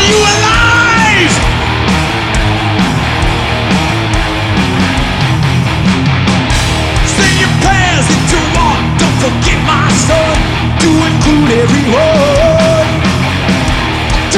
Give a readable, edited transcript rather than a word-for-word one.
you alive? Say your prayers if you want. Don't forget, my son, to include everyone.